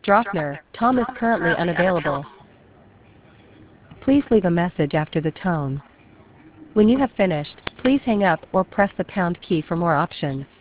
Droffner, Tom is currently unavailable. Please leave a message after the tone. When you have finished, please hang up or press the pound key for more options.